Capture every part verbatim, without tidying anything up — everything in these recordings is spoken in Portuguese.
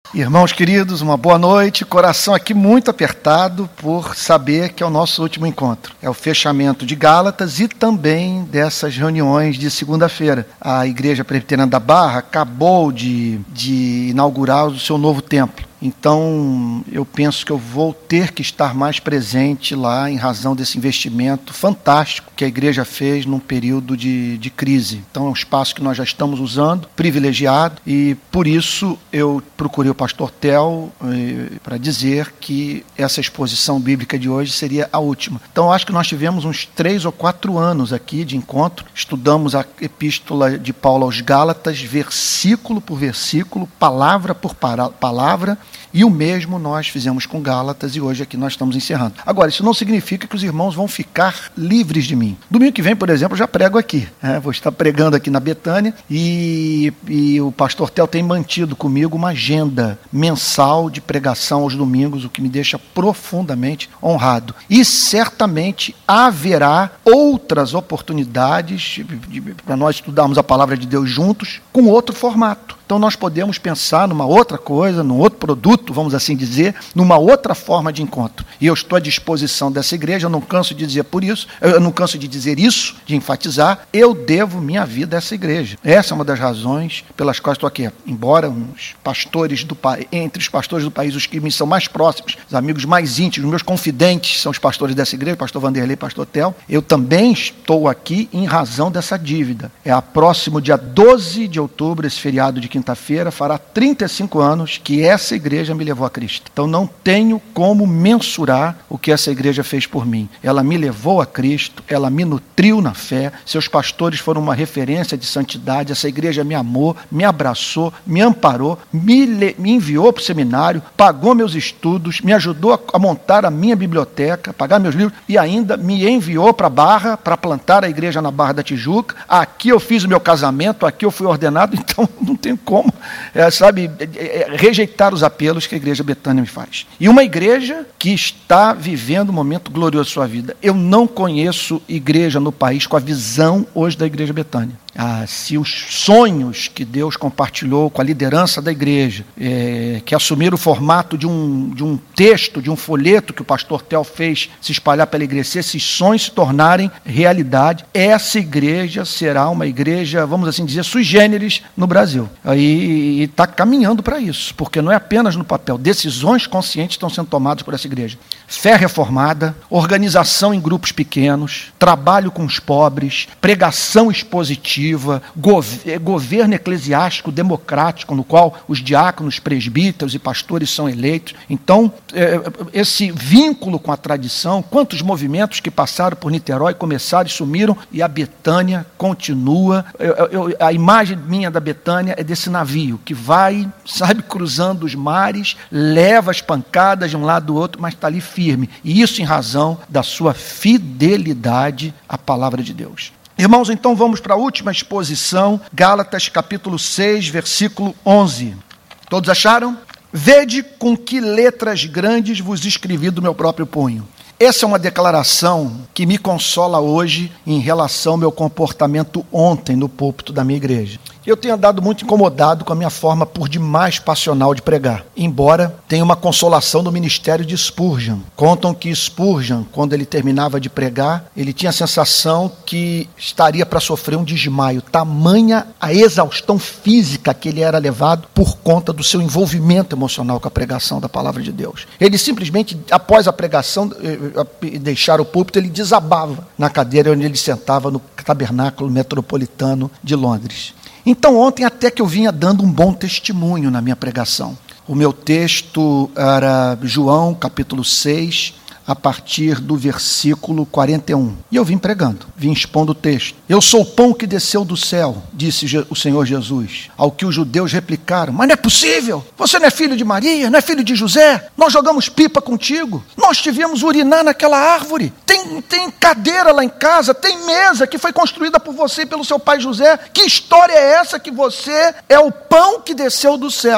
Irmãos queridos, uma boa noite, coração aqui muito apertado por saber que é o nosso último encontro. É o fechamento de Gálatas e também dessas reuniões de segunda-feira. A Igreja Presbiteriana da Barra acabou de, de inaugurar o seu novo templo. Então, eu penso que eu vou ter que estar mais presente lá em razão desse investimento fantástico que a igreja fez num período de, de crise. Então, é um espaço que nós já estamos usando, privilegiado, e por isso eu procurei o pastor Theo eh, para dizer que essa exposição bíblica de hoje seria a última. Então, eu acho que nós tivemos uns três ou quatro anos aqui de encontro, estudamos a epístola de Paulo aos Gálatas, versículo por versículo, palavra por para, palavra, e o mesmo nós fizemos com Gálatas e hoje aqui nós estamos encerrando. Agora, isso não significa que os irmãos vão ficar livres de mim. Domingo que vem, por exemplo, eu já prego aqui. Né? Vou estar pregando aqui na Betânia e, e o pastor Theo tem mantido comigo uma agenda mensal de pregação aos domingos, o que me deixa profundamente honrado. E certamente haverá outras oportunidades para nós estudarmos a palavra de Deus juntos com outro formato. Então nós podemos pensar numa outra coisa, num outro produto, vamos assim dizer, numa outra forma de encontro. E eu estou à disposição dessa igreja, eu não canso de dizer por isso, eu não canso de dizer isso, de enfatizar, eu devo minha vida a essa igreja. Essa é uma das razões pelas quais estou aqui. Embora os pastores do país, entre os pastores do país, os que me são mais próximos, os amigos mais íntimos, os meus confidentes são os pastores dessa igreja, pastor Vanderlei, pastor Theo, eu também estou aqui em razão dessa dívida. É a próximo dia doze de outubro, esse feriado de quinta-feira, fará trinta e cinco anos que essa igreja me levou a Cristo. Então não tenho como mensurar o que essa igreja fez por mim. Ela me levou a Cristo, ela me nutriu na fé, seus pastores foram uma referência de santidade, essa igreja me amou, me abraçou, me amparou, me, le... me enviou para o seminário, pagou meus estudos, me ajudou a, a montar a minha biblioteca, pagar meus livros e ainda me enviou para a Barra, para plantar a igreja na Barra da Tijuca. Aqui eu fiz o meu casamento, aqui eu fui ordenado, então não tenho como, é, sabe, é, é, rejeitar os apelos que a Igreja Betânia me faz. E uma igreja que está vivendo um momento glorioso de sua vida. Eu não conheço igreja no país com a visão hoje da Igreja Betânia. Ah, se os sonhos que Deus compartilhou com a liderança da igreja, é, que assumiram o formato de um, de um texto, de um folheto que o pastor Theo fez se espalhar pela igreja, se esses sonhos se tornarem realidade, essa igreja será uma igreja, vamos assim dizer, sui generis no Brasil. Aí está caminhando para isso, porque não é apenas no papel, decisões conscientes estão sendo tomadas por essa igreja. Fé reformada, organização em grupos pequenos, trabalho com os pobres, pregação expositiva, governo eclesiástico democrático, no qual os diáconos, presbíteros e pastores são eleitos. Então, esse vínculo com a tradição, quantos movimentos que passaram por Niterói, começaram e sumiram, e a Betânia continua. Eu, eu, a imagem minha da Betânia é desse navio, que vai, sabe, cruzando os mares, leva as pancadas de um lado do outro, mas está ali firme. E isso em razão da sua fidelidade à palavra de Deus. Irmãos, então vamos para a última exposição, Gálatas capítulo seis, versículo onze. Todos acharam? Vede com que letras grandes vos escrevi do meu próprio punho. Essa é uma declaração que me consola hoje em relação ao meu comportamento ontem no púlpito da minha igreja. Eu tenho andado muito incomodado com a minha forma por demais passional de pregar, embora tenha uma consolação do ministério de Spurgeon. Contam que Spurgeon, quando ele terminava de pregar, ele tinha a sensação que estaria para sofrer um desmaio, tamanha a exaustão física que ele era levado por conta do seu envolvimento emocional com a pregação da palavra de Deus. Ele simplesmente, após a pregação, deixar o púlpito, ele desabava na cadeira onde ele sentava no tabernáculo metropolitano de Londres. Então ontem até que eu vinha dando um bom testemunho na minha pregação. O meu texto era João capítulo seis, a partir do versículo quarenta e um. E eu vim pregando, vim expondo o texto. Eu sou o pão que desceu do céu, disse o Senhor Jesus. Ao que os judeus replicaram, mas não é possível, você não é filho de Maria, não é filho de José, nós jogamos pipa contigo, nós tivemos urinar naquela árvore, tem, tem cadeira lá em casa, tem mesa que foi construída por você e pelo seu pai José, que história é essa que você é o pão que desceu do céu?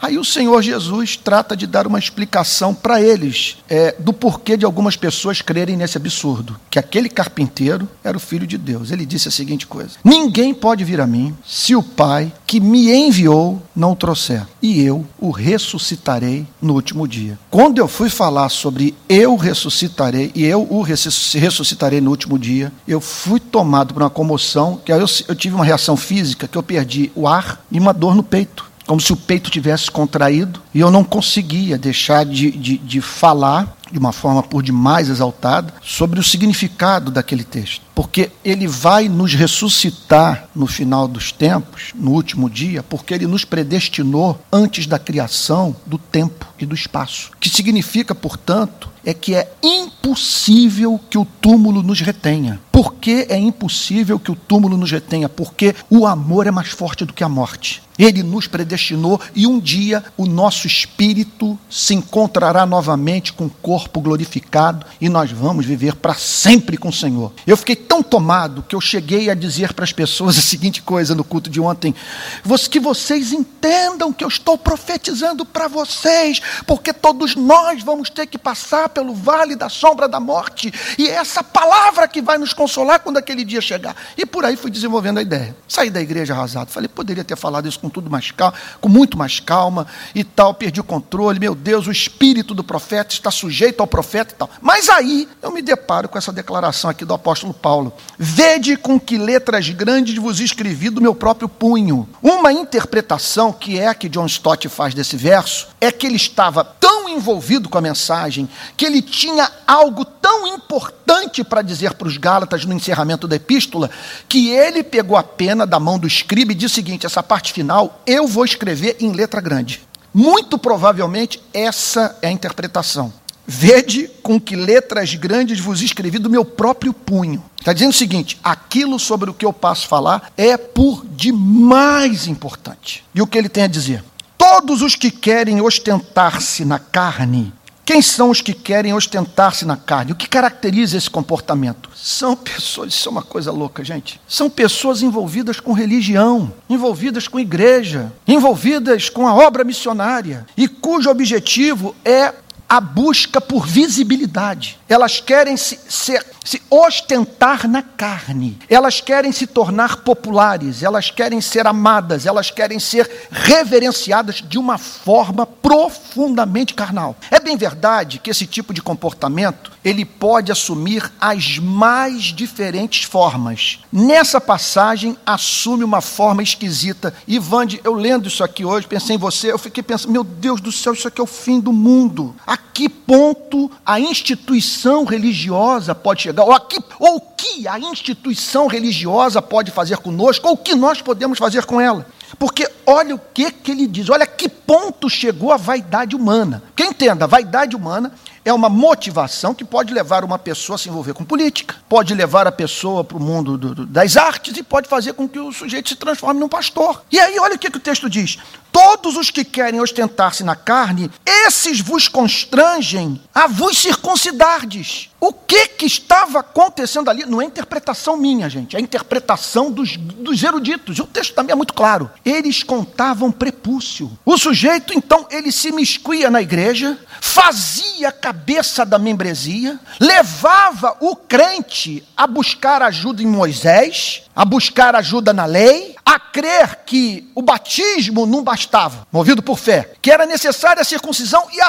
Aí o Senhor Jesus trata de dar uma explicação para eles é, do porquê de algumas pessoas crerem nesse absurdo, que aquele carpinteiro era o Filho de Deus. Ele disse a seguinte coisa: ninguém pode vir a mim se o Pai que me enviou não o trouxer, e eu o ressuscitarei no último dia. Quando eu fui falar sobre eu ressuscitarei e eu o ressuscitarei no último dia, eu fui tomado por uma comoção, que aí eu, eu tive uma reação física, que eu perdi o ar e uma dor no peito, como se o peito tivesse contraído, e eu não conseguia deixar de, de, de falar de uma forma por demais exaltada sobre o significado daquele texto, porque ele vai nos ressuscitar no final dos tempos, no último dia, porque ele nos predestinou antes da criação do tempo e do espaço, que significa, portanto, é que é impossível que o túmulo nos retenha. Por que é impossível que o túmulo nos retenha? Porque o amor é mais forte do que a morte. Ele nos predestinou e um dia o nosso espírito se encontrará novamente com o corpo glorificado e nós vamos viver para sempre com o Senhor. Eu fiquei tão tomado que eu cheguei a dizer para as pessoas a seguinte coisa no culto de ontem: que vocês entendam que eu estou profetizando para vocês, porque todos nós vamos ter que passar pelo vale da sombra da morte, e é essa palavra que vai nos consolar quando aquele dia chegar. E por aí fui desenvolvendo a ideia. Saí da igreja arrasado, falei, poderia ter falado isso com tudo mais calma, com muito mais calma e tal, perdi o controle, meu Deus, o espírito do profeta está sujeito ao profeta e tal. Mas aí eu me deparo com essa declaração aqui do apóstolo Paulo: vede com que letras grandes vos escrevi do meu próprio punho. Uma interpretação, que é a que John Stott faz desse verso, é que ele estava tão envolvido com a mensagem, que ele tinha algo tão importante para dizer para os Gálatas no encerramento da epístola, que ele pegou a pena da mão do escriba e disse o seguinte: essa parte final eu vou escrever em letra grande. Muito provavelmente essa é a interpretação. Vede com que letras grandes vos escrevi do meu próprio punho. Está dizendo o seguinte: aquilo sobre o que eu passo a falar é por demais importante. E o que ele tem a dizer? Todos os que querem ostentar-se na carne. Quem são os que querem ostentar-se na carne? O que caracteriza esse comportamento? São pessoas, isso é uma coisa louca, gente. São pessoas envolvidas com religião, envolvidas com igreja, envolvidas com a obra missionária, e cujo objetivo é a busca por visibilidade. Elas querem se, se, se ostentar na carne. Elas querem se tornar populares. Elas querem ser amadas. Elas querem ser reverenciadas de uma forma profundamente carnal. É bem verdade que esse tipo de comportamento, ele pode assumir as mais diferentes formas. Nessa passagem, assume uma forma esquisita. E, Vande, eu lendo isso aqui hoje, pensei em você, eu fiquei pensando, meu Deus do céu, isso aqui é o fim do mundo. A que ponto a instituição religiosa pode chegar, ou, aqui, ou o que a instituição religiosa pode fazer conosco, ou o que nós podemos fazer com ela. Porque olha o que, que ele diz, olha a que ponto chegou a vaidade humana. Quem entenda, a vaidade humana é uma motivação que pode levar uma pessoa a se envolver com política, pode levar a pessoa para o mundo do, do, das artes e pode fazer com que o sujeito se transforme num pastor. E aí olha o que, que o texto diz: todos os que querem ostentar-se na carne, esses vos constrangem a vos circuncidardes. O que que estava acontecendo ali? Não é interpretação minha, gente, é a interpretação dos, dos eruditos. E o texto também é muito claro. Eles contavam prepúcio. O sujeito, então, ele se miscuía na igreja, fazia a cabeça da membresia, levava o crente a buscar ajuda em Moisés, a buscar ajuda na lei, a crer que o batismo não bastava, movido por fé, que era necessária a circuncisão e a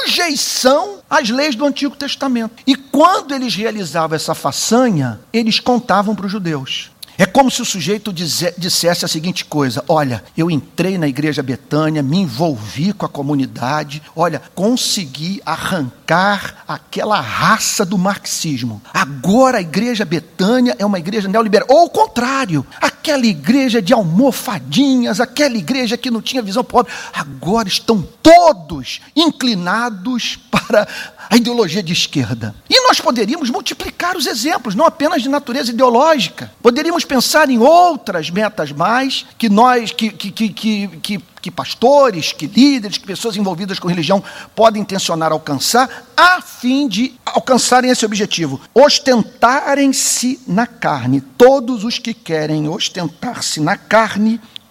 sujeição às leis do Antigo Testamento. E quando eles realizavam essa façanha, eles contavam para os judeus. É como se o sujeito dissesse a seguinte coisa: olha, eu entrei na igreja Betânia, me envolvi com a comunidade, olha, consegui arrancar aquela raça do marxismo. Agora a igreja Betânia é uma igreja neoliberal. Ou o contrário, aquela igreja de almofadinhas, aquela igreja que não tinha visão pobre, agora estão todos inclinados para a ideologia de esquerda. E nós poderíamos multiplicar os exemplos, não apenas de natureza ideológica. Poderíamos pensar em outras metas mais que nós, que, que, que, que, que, que pastores, que líderes, que pessoas envolvidas com religião podem intencionar alcançar, a fim de alcançarem esse objetivo. Ostentarem-se na carne. Todos os que querem ostentar-se na carne,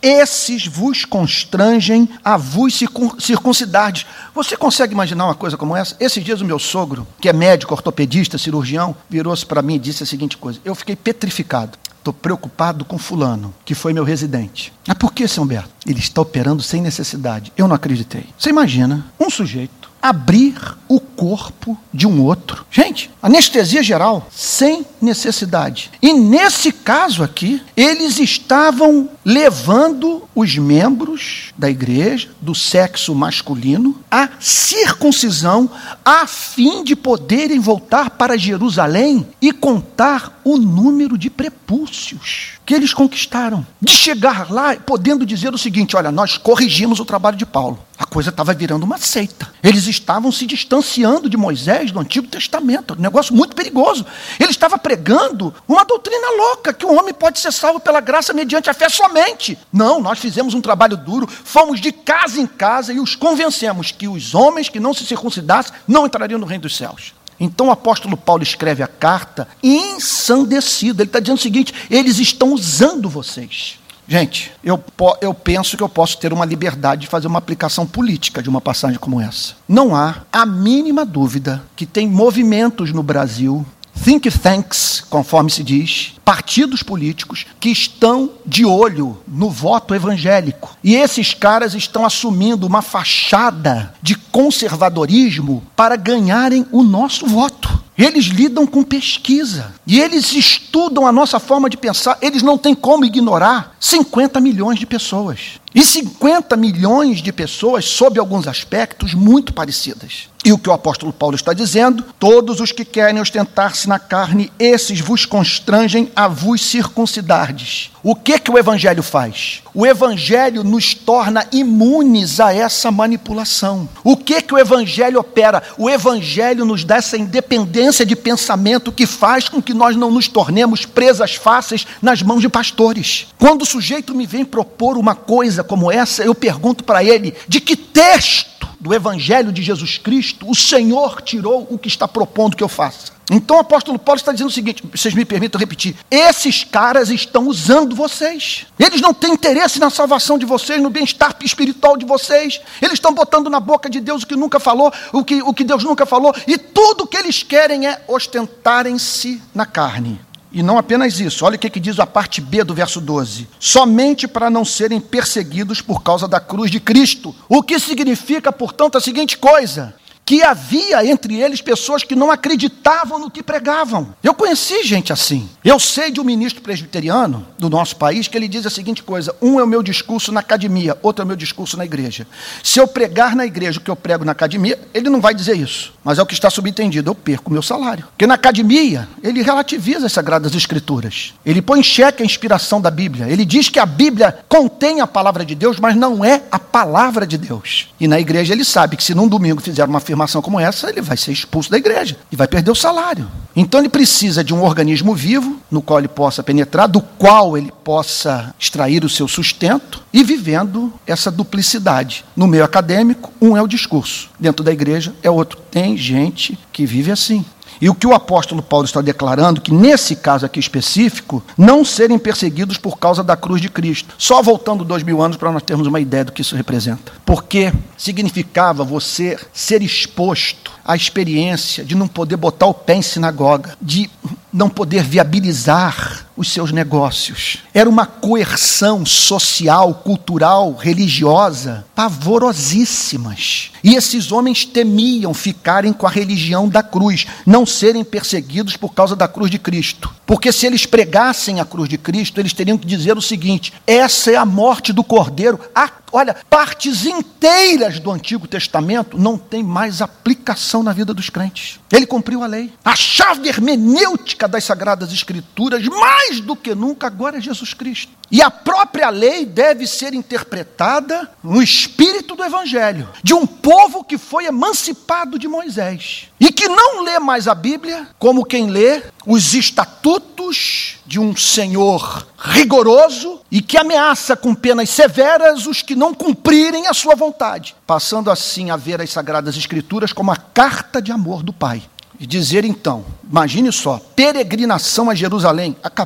esses vos constrangem a vos circuncidardes. Você consegue imaginar uma coisa como essa? Esses dias o meu sogro, que é médico, ortopedista, cirurgião, virou-se para mim e disse a seguinte coisa: eu fiquei petrificado. Estou preocupado com fulano, que foi meu residente. Mas por que, seu Humberto? Ele está operando sem necessidade. Eu não acreditei. Você imagina um sujeito abrir o corpo de um outro. Gente, anestesia geral, sem necessidade. E nesse caso aqui, eles estavam levando os membros da igreja, do sexo masculino, à circuncisão, a fim de poderem voltar para Jerusalém e contar o número de prepúcios que eles conquistaram. De chegar lá podendo dizer o seguinte: olha, nós corrigimos o trabalho de Paulo. A coisa estava virando uma seita. Eles estavam se distanciando de Moisés, do Antigo Testamento. Um negócio muito perigoso. Ele estava pregando uma doutrina louca, que o homem pode ser salvo pela graça mediante a fé somente. Não, nós fizemos um trabalho duro, fomos de casa em casa e os convencemos que os homens que não se circuncidassem não entrariam no reino dos céus. Então o apóstolo Paulo escreve a carta ensandecido. Ele está dizendo o seguinte: eles estão usando vocês. Gente, eu, eu penso que eu posso ter uma liberdade de fazer uma aplicação política de uma passagem como essa. Não há a mínima dúvida que tem movimentos no Brasil, think tanks, conforme se diz, partidos políticos que estão de olho no voto evangélico. E esses caras estão assumindo uma fachada de conservadorismo para ganharem o nosso voto. Eles lidam com pesquisa e eles estudam a nossa forma de pensar. Eles não têm como ignorar cinquenta milhões de pessoas. E cinquenta milhões de pessoas sob alguns aspectos muito parecidas. E o que o apóstolo Paulo está dizendo: todos os que querem ostentar-se na carne, esses vos constrangem a vos circuncidardes. O que que o evangelho faz? O evangelho nos torna imunes a essa manipulação. O que que o evangelho opera? O evangelho nos dá essa independência de pensamento que faz com que nós não nos tornemos presas fáceis nas mãos de pastores. Quando o sujeito me vem propor uma coisa como essa, eu pergunto para ele: de que texto do evangelho de Jesus Cristo o Senhor tirou o que está propondo que eu faça? Então o apóstolo Paulo está dizendo o seguinte, vocês me permitam repetir: esses caras estão usando vocês. Eles não têm interesse na salvação de vocês, no bem-estar espiritual de vocês. Eles estão botando na boca de Deus o que nunca falou, o que, o que Deus nunca falou, e tudo o que eles querem é ostentarem-se na carne. E não apenas isso, olha o que, que diz a parte B do verso doze. Somente para não serem perseguidos por causa da cruz de Cristo. O que significa, portanto, a seguinte coisa: que havia entre eles pessoas que não acreditavam no que pregavam. Eu conheci gente assim. Eu sei de um ministro presbiteriano do nosso país que ele diz a seguinte coisa: um é o meu discurso na academia, outro é o meu discurso na igreja. Se eu pregar na igreja o que eu prego na academia, ele não vai dizer isso, mas é o que está subentendido: eu perco o meu salário. Porque na academia, ele relativiza as Sagradas Escrituras. Ele põe em xeque a inspiração da Bíblia. Ele diz que a Bíblia contém a palavra de Deus, mas não é a palavra de Deus. E na igreja ele sabe que se num domingo fizer uma afirmação como essa, ele vai ser expulso da igreja e vai perder o salário. Então ele precisa de um organismo vivo no qual ele possa penetrar, do qual ele possa extrair o seu sustento, e vivendo essa duplicidade. No meio acadêmico, um é o discurso, dentro da igreja é outro. Tem gente que vive assim. E o que o apóstolo Paulo está declarando, que nesse caso aqui específico, não serem perseguidos por causa da cruz de Cristo. Só voltando dois mil anos para nós termos uma ideia do que isso representa. Porque significava você ser exposto à experiência de não poder botar o pé em sinagoga, de não poder viabilizar os seus negócios. Era uma coerção social, cultural, religiosa, pavorosíssimas. E esses homens temiam ficarem com a religião da cruz, não serem perseguidos por causa da cruz de Cristo. Porque se eles pregassem a cruz de Cristo, eles teriam que dizer o seguinte: essa é a morte do Cordeiro. A, olha, partes inteiras do Antigo Testamento não tem mais aplicação na vida dos crentes. Ele cumpriu a lei. A chave hermenêutica das Sagradas Escrituras, mais do que nunca, agora é Jesus Cristo. E a própria lei deve ser interpretada no espírito do Evangelho, de um povo que foi emancipado de Moisés, e que não lê mais a Bíblia como quem lê os estatutos de um Senhor rigoroso e que ameaça com penas severas os que não cumprirem a sua vontade, passando assim a ver as Sagradas Escrituras como a carta de amor do Pai. E dizer então, imagine só, peregrinação a Jerusalém, acabou.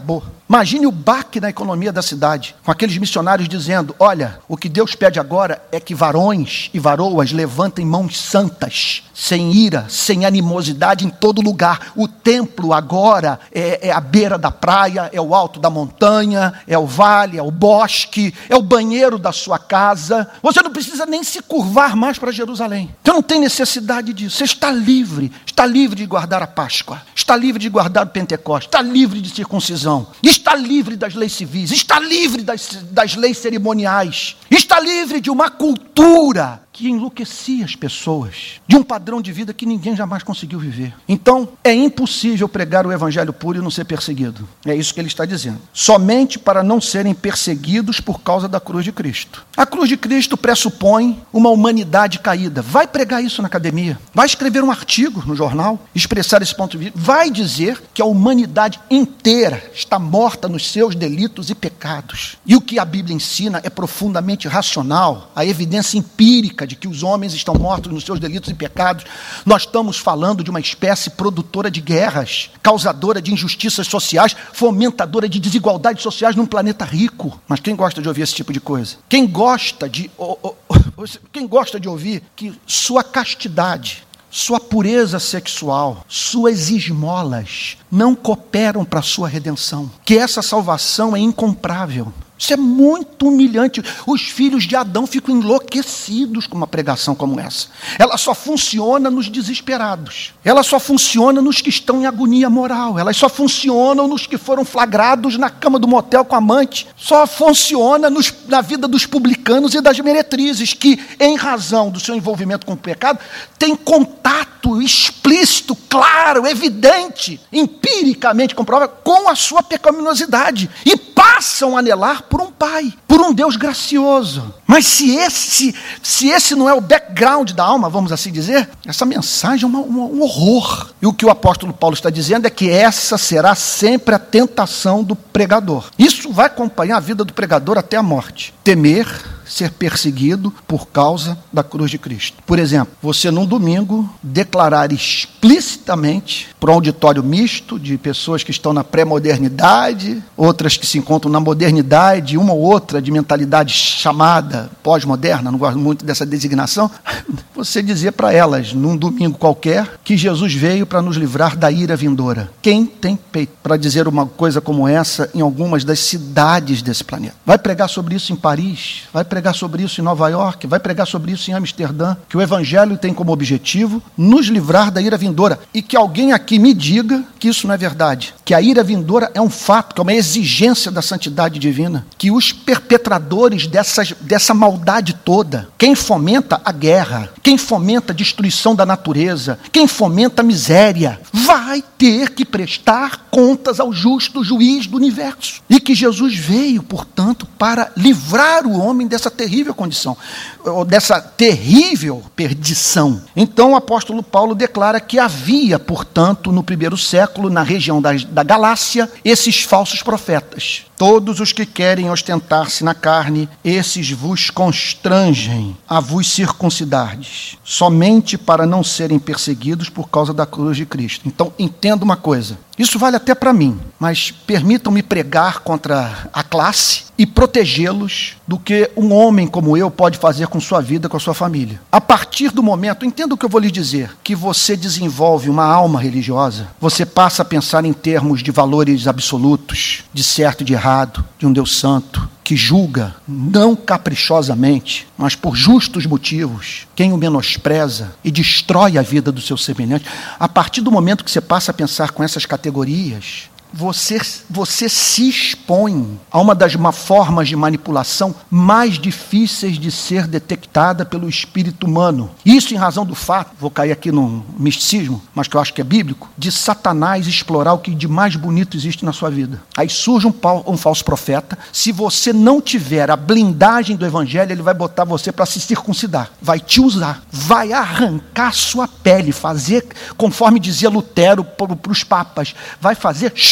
Imagine o baque na economia da cidade, com aqueles missionários dizendo, olha, o que Deus pede agora é que varões e varoas levantem mãos santas, sem ira, sem animosidade em todo lugar. O templo agora é, é a beira da praia, é o alto da montanha, é o vale, é o bosque, é o banheiro da sua casa. Você não precisa nem se curvar mais para Jerusalém. Você não tem necessidade disso. Você está livre, está livre de guardar a Páscoa, está livre de guardar o Pentecostes, está livre de circuncisão, está livre das leis civis, está livre das, das leis cerimoniais, está livre de uma cultura que enlouquecia as pessoas, de um padrão de vida que ninguém jamais conseguiu viver. Então, é impossível pregar o evangelho puro e não ser perseguido. É isso que ele está dizendo. Somente para não serem perseguidos por causa da cruz de Cristo. A cruz de Cristo pressupõe uma humanidade caída. Vai pregar isso na academia. Vai escrever um artigo no jornal, expressar esse ponto de vista. Vai dizer que a humanidade inteira está morta nos seus delitos e pecados. E o que a Bíblia ensina é profundamente racional. A evidência empírica de que os homens estão mortos nos seus delitos e pecados. Nós estamos falando de uma espécie produtora de guerras, causadora de injustiças sociais, fomentadora de desigualdades sociais num planeta rico. Mas quem gosta de ouvir esse tipo de coisa? Quem gosta de, oh, oh, oh, quem gosta de ouvir que sua castidade, sua pureza sexual, suas esmolas não cooperam para a sua redenção, que essa salvação é incomprável? Isso é muito humilhante. Os filhos de Adão ficam enlouquecidos com uma pregação como essa. Ela só funciona nos desesperados. Ela só funciona nos que estão em agonia moral. Elas só funcionam nos que foram flagrados na cama do motel com a amante. Só funciona nos, na vida dos publicanos e das meretrizes, que, em razão do seu envolvimento com o pecado, têm contato explícito, claro, evidente, empiricamente comprovado, com a sua pecaminosidade. E passam a anelar por um pai, por um Deus gracioso. Mas se esse, se esse não é o background da alma, vamos assim dizer, essa mensagem é uma, uma, um horror. E o que o apóstolo Paulo está dizendo é que essa será sempre a tentação do pregador. Isso vai acompanhar a vida do pregador até a morte. Temer ser perseguido por causa da cruz de Cristo. Por exemplo, você num domingo declarar explicitamente para um auditório misto de pessoas que estão na pré-modernidade, outras que se encontram na modernidade, uma ou outra de mentalidade chamada pós-moderna, não gosto muito dessa designação, você dizer para elas, num domingo qualquer, que Jesus veio para nos livrar da ira vindoura. Quem tem peito para dizer uma coisa como essa em algumas das cidades desse planeta? Vai pregar sobre isso em Paris? Vai pregar sobre isso em Nova York? Vai pregar sobre isso em Amsterdã? Que o evangelho tem como objetivo nos livrar da ira vindoura. E que alguém aqui me diga que isso não é verdade. Que a ira vindoura é um fato, que é uma exigência da santidade divina. Que os perpetradores dessas, dessa maldade toda, quem fomenta a guerra, quem fomenta a destruição da natureza, quem fomenta a miséria, vai ter que prestar contas ao justo juiz do universo. E que Jesus veio, portanto, para livrar o homem dessa terrível condição, ou dessa terrível perdição. Então o apóstolo Paulo declara que havia, portanto, no primeiro século, na região da, da Galácia, esses falsos profetas. Todos os que querem ostentar-se na carne, esses vos constrangem a vos circuncidardes, somente para não serem perseguidos por causa da cruz de Cristo. Então, entenda uma coisa, isso vale até para mim, mas permitam-me pregar contra a classe e protegê-los do que um homem como eu pode fazer com sua vida, com a sua família. A partir do momento, entenda o que eu vou lhe dizer, que você desenvolve uma alma religiosa, você passa a pensar em termos de valores absolutos, de certo e de errado, de um Deus santo, que julga, não caprichosamente, mas por justos motivos, quem o menospreza e destrói a vida do seu semelhante. A partir do momento que você passa a pensar com essas categorias, Você, você se expõe a uma das formas de manipulação mais difíceis de ser detectada pelo espírito humano. Isso em razão do fato, vou cair aqui num misticismo, mas que eu acho que é bíblico, de Satanás explorar o que de mais bonito existe na sua vida. Aí surge um, um falso profeta, se você não tiver a blindagem do evangelho, ele vai botar você para se circuncidar, vai te usar, vai arrancar sua pele, fazer, conforme dizia Lutero para os papas, vai fazer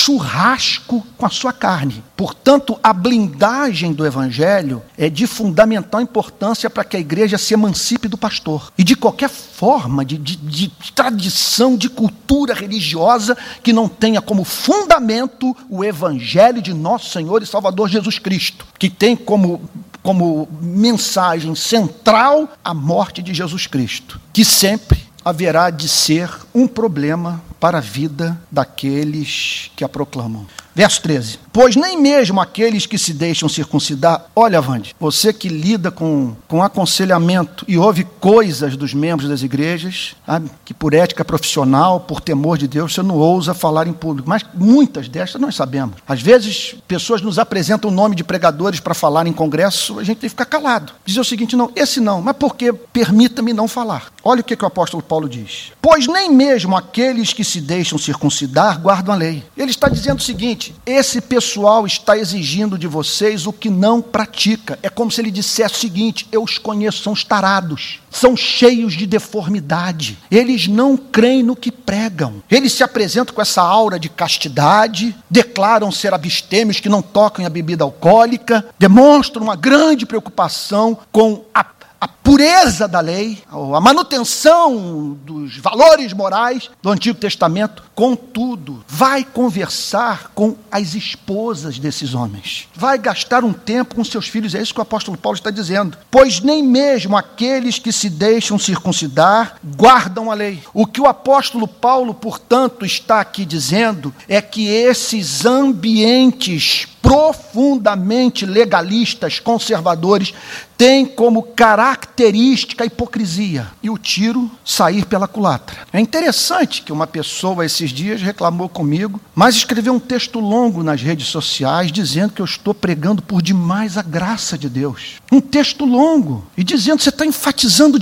churrasco com a sua carne. Portanto, a blindagem do evangelho é de fundamental importância para que a igreja se emancipe do pastor. E de qualquer forma de, de, de tradição, de cultura religiosa que não tenha como fundamento o evangelho de nosso Senhor e Salvador Jesus Cristo, que tem como, como mensagem central a morte de Jesus Cristo, que sempre haverá de ser um problema para a vida daqueles que a proclamam. Verso treze. Pois nem mesmo aqueles que se deixam circuncidar... Olha, Vande, você que lida com, com aconselhamento e ouve coisas dos membros das igrejas, sabe, que por ética profissional, por temor de Deus, você não ousa falar em público. Mas muitas destas nós sabemos. Às vezes, pessoas nos apresentam o nome de pregadores para falar em congresso, a gente tem que ficar calado. Dizer o seguinte, não, esse não, mas por que? Permita-me não falar. Olha o que, que o apóstolo Paulo diz. Pois nem mesmo aqueles que se deixam circuncidar guardam a lei. Ele está dizendo o seguinte, esse pessoal está exigindo de vocês o que não pratica. É como se ele dissesse o seguinte, eu os conheço, são os tarados, são cheios de deformidade, eles não creem no que pregam, eles se apresentam com essa aura de castidade, declaram ser abstêmios que não tocam a bebida alcoólica, demonstram uma grande preocupação com a a pureza da lei, a manutenção dos valores morais do Antigo Testamento. Contudo, vai conversar com as esposas desses homens. Vai gastar um tempo com seus filhos. É isso que o apóstolo Paulo está dizendo. Pois nem mesmo aqueles que se deixam circuncidar guardam a lei. O que o apóstolo Paulo, portanto, está aqui dizendo é que esses ambientes profundamente legalistas, conservadores, têm como característica a hipocrisia e o tiro sair pela culatra. É interessante que uma pessoa esses dias reclamou comigo, mas escreveu um texto longo nas redes sociais dizendo que eu estou pregando por demais a graça de Deus. Um texto longo e dizendo que você está enfatizando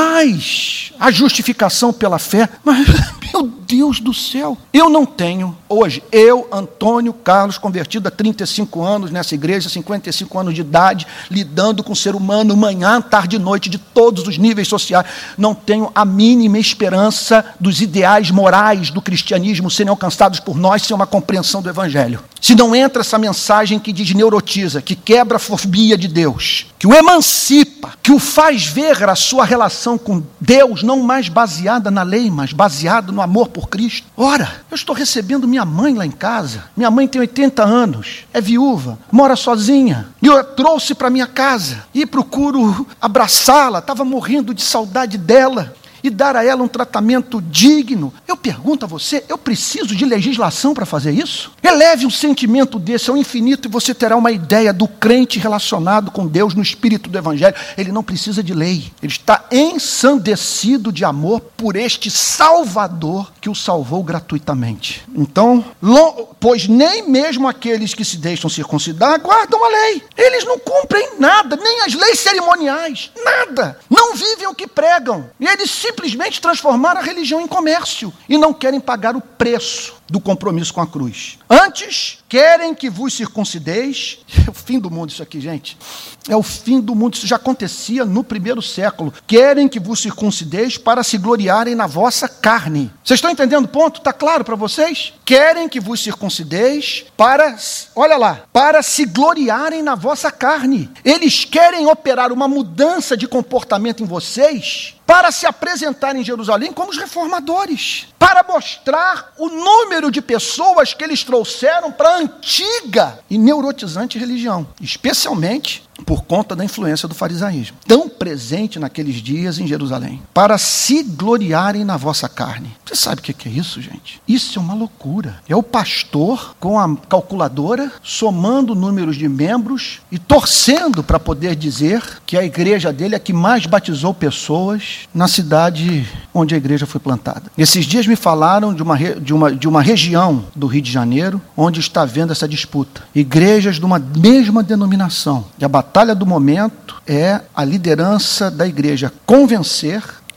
demais a justificação pela fé. Mas, meu Deus do céu, eu não tenho hoje, eu, Antônio Carlos, convertido há trinta e cinco anos nessa igreja, cinquenta e cinco anos de idade, lidando com o ser humano manhã, tarde e noite, de todos os níveis sociais, não tenho a mínima esperança dos ideais morais do cristianismo serem alcançados por nós sem uma compreensão do evangelho. Se não entra essa mensagem que desneurotiza, que quebra a fobia de Deus, que o emancipa, que o faz ver a sua relação com Deus não mais baseada na lei, mas baseada no amor por Cristo. Ora, eu estou recebendo minha mãe lá em casa. Minha mãe tem oitenta anos, é viúva, mora sozinha. E eu a trouxe para minha casa e procuro abraçá-la. Estava morrendo de saudade dela e dar a ela um tratamento digno. Eu pergunto a você, eu preciso de legislação para fazer isso? Eleve um sentimento desse ao infinito e você terá uma ideia do crente relacionado com Deus no espírito do evangelho. Ele não precisa de lei, ele está ensandecido de amor por este Salvador que o salvou gratuitamente. Então, pois nem mesmo aqueles que se deixam circuncidar guardam a lei. Eles não cumprem nada, nem as leis cerimoniais, nada. Não vivem o que pregam. E eles simplesmente transformaram a religião em comércio e não querem pagar o preço do compromisso com a cruz. Antes, querem que vos circuncideis. É o fim do mundo isso aqui, gente. É o fim do mundo. Isso já acontecia no primeiro século. Querem que vos circuncideis para se gloriarem na vossa carne. Vocês estão entendendo o ponto? Está claro para vocês? Querem que vos circuncideis para, olha lá, para se gloriarem na vossa carne. Eles querem operar uma mudança de comportamento em vocês para se apresentarem em Jerusalém como os reformadores, para mostrar o número de pessoas que eles trouxeram para a antiga e neurotizante religião, especialmente por conta da influência do farisaísmo, tão presente naqueles dias em Jerusalém, para se gloriarem na vossa carne. Você sabe o que é isso, gente? Isso é uma loucura. É o pastor com a calculadora, somando números de membros e torcendo para poder dizer que a igreja dele é a que mais batizou pessoas na cidade onde a igreja foi plantada. Esses dias me falaram de uma, de uma, de uma região do Rio de Janeiro onde está havendo essa disputa. Igrejas de uma mesma denominação. E a batalha do momento é a liderança da igreja convencer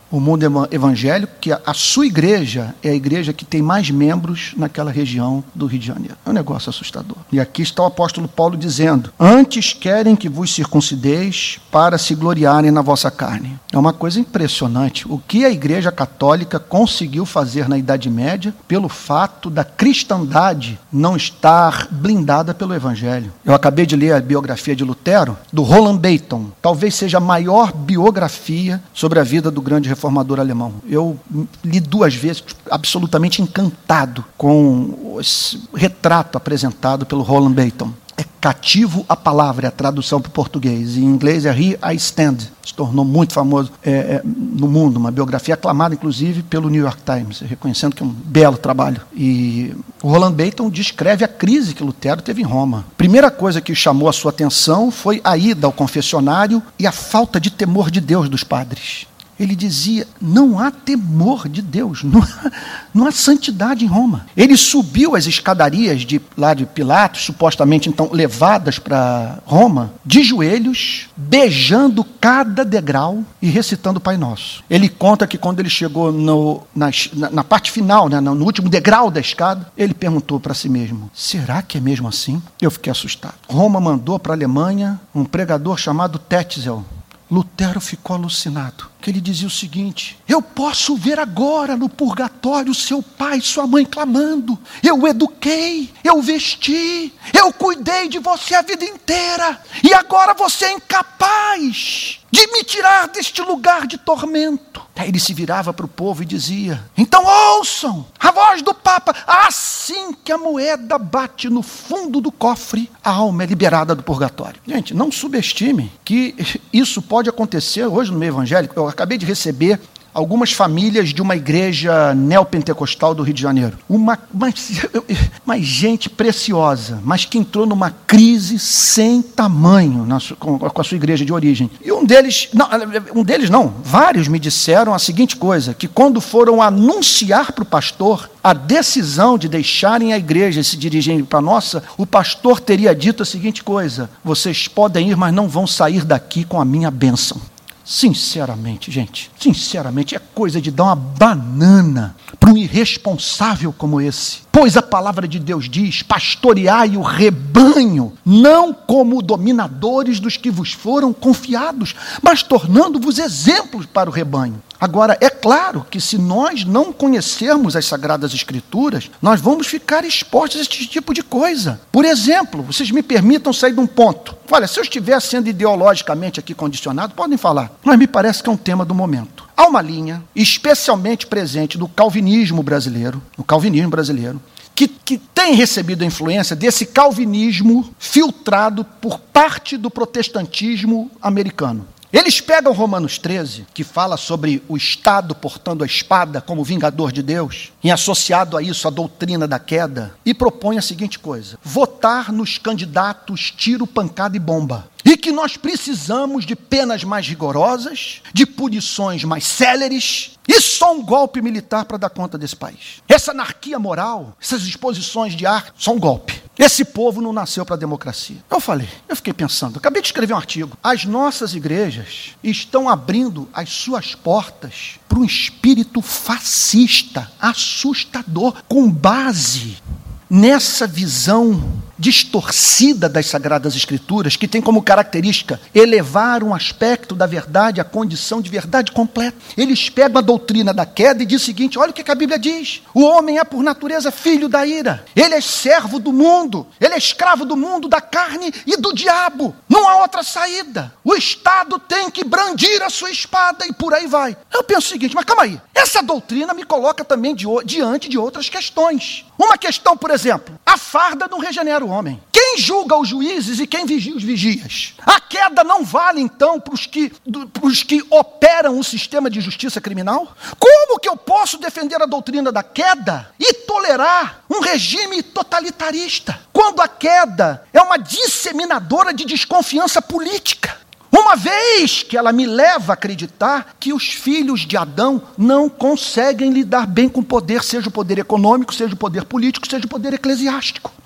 o mundo evangélico, que a sua igreja é a igreja que tem mais membros naquela região do Rio de Janeiro. É um negócio assustador. E aqui está o apóstolo Paulo dizendo: antes querem que vos circuncideis para se gloriarem na vossa carne. É uma coisa impressionante o que a igreja católica conseguiu fazer na Idade Média pelo fato da cristandade não estar blindada pelo evangelho. Eu acabei de ler a biografia de Lutero, do Roland Baton. Talvez seja a maior biografia sobre a vida do grande reformador alemão. Eu li duas vezes, absolutamente encantado com esse retrato apresentado pelo Roland Baton. É cativo a palavra, é a tradução para o português. Em inglês é Here I Stand. Se tornou muito famoso é, é, no mundo, uma biografia aclamada, inclusive, pelo New York Times, reconhecendo que é um belo trabalho. E o Roland Baton descreve a crise que Lutero teve em Roma. Primeira coisa que chamou a sua atenção foi a ida ao confessionário e a falta de temor de Deus dos padres. Ele dizia: não há temor de Deus, não há, não há santidade em Roma. Ele subiu as escadarias de, lá de Pilatos, supostamente então levadas para Roma, de joelhos, beijando cada degrau e recitando o Pai Nosso. Ele conta que quando ele chegou no, na, na parte final, né, no último degrau da escada, ele perguntou para si mesmo: será que é mesmo assim? Eu fiquei assustado. Roma mandou para a Alemanha um pregador chamado Tetzel. Lutero ficou alucinado, que ele dizia o seguinte: eu posso ver agora no purgatório seu pai e sua mãe clamando, eu o eduquei, eu o vesti, eu cuidei de você a vida inteira, e agora você é incapaz de me tirar deste lugar de tormento. Aí ele se virava para o povo e dizia: então ouçam a voz do Papa, assim que a moeda bate no fundo do cofre, a alma é liberada do purgatório. Gente, não subestime que isso pode acontecer hoje no meio evangélico. Eu acabei de receber algumas famílias de uma igreja neopentecostal do Rio de Janeiro. Uma, mas, mas gente preciosa, mas que entrou numa crise sem tamanho na sua, com, com a sua igreja de origem. E um deles, não, um deles não, vários me disseram a seguinte coisa, que quando foram anunciar para o pastor a decisão de deixarem a igreja e se dirigirem para a nossa, o pastor teria dito a seguinte coisa: vocês podem ir, mas não vão sair daqui com a minha bênção. Sinceramente, gente, sinceramente, é coisa de dar uma banana para um irresponsável como esse. Pois a palavra de Deus diz: pastoreai o rebanho, não como dominadores dos que vos foram confiados, mas tornando-vos exemplos para o rebanho. Agora, é claro que se nós não conhecermos as Sagradas Escrituras, nós vamos ficar expostos a este tipo de coisa. Por exemplo, vocês me permitam sair de um ponto. Olha, se eu estiver sendo ideologicamente aqui condicionado, podem falar, mas me parece que é um tema do momento. Há uma linha especialmente presente no calvinismo brasileiro, no calvinismo brasileiro, que, que tem recebido a influência desse calvinismo filtrado por parte do protestantismo americano. Eles pegam Romanos treze, que fala sobre o Estado portando a espada como vingador de Deus, e associado a isso a doutrina da queda, e propõem a seguinte coisa: votar nos candidatos tiro, pancada e bomba. E que nós precisamos de penas mais rigorosas, de punições mais céleres, e só um golpe militar para dar conta desse país. Essa anarquia moral, essas disposições de ar, só um golpe. Esse povo não nasceu para a democracia. Eu falei, eu fiquei pensando, acabei de escrever um artigo. As nossas igrejas estão abrindo as suas portas para um espírito fascista, assustador, com base nessa visão distorcida das Sagradas Escrituras, que tem como característica elevar um aspecto da verdade à condição de verdade completa. Eles pegam a doutrina da queda e dizem o seguinte: olha o que a Bíblia diz, o homem é por natureza filho da ira, ele é servo do mundo, ele é escravo do mundo, da carne e do diabo, não há outra saída, o Estado tem que brandir a sua espada e por aí vai. Eu penso o seguinte, mas calma aí, essa doutrina me coloca também di- diante de outras questões. Uma questão, por exemplo, a farda não regenera o homem. Quem julga os juízes e quem vigia os vigias? A queda não vale, então, para os que, pros que operam o sistema de justiça criminal? Como que eu posso defender a doutrina da queda e tolerar um regime totalitarista, quando a queda é uma disseminadora de desconfiança política? Uma vez que ela me leva a acreditar que os filhos de Adão não conseguem lidar bem com o poder, seja o poder econômico, seja o poder político, seja o poder eclesiástico.